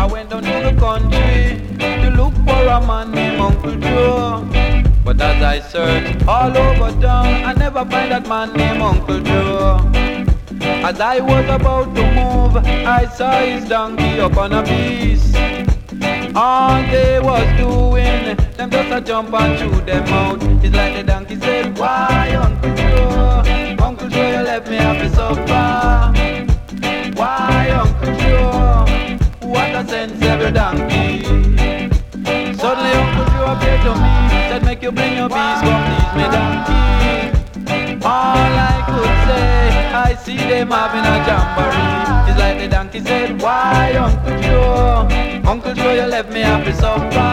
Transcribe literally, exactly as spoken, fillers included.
went down to the country to look for a man named Uncle Joe. But as I searched all over town, I never find that man named Uncle Joe. As I was about to move, I saw his donkey up on a beast. All they was doing, them just a jump and chew them out. It's like the donkey said, why Uncle Joe? Uncle Joe, you left me happy so far. Why Uncle Joe? What a sensible donkey. Suddenly Uncle Joe appeared to me, said make you bring your beast, come please me donkey. All I could say, I see them having a jamboree. It's like the donkey said, why Uncle Joe? Uncle Joe, you left me happy so far.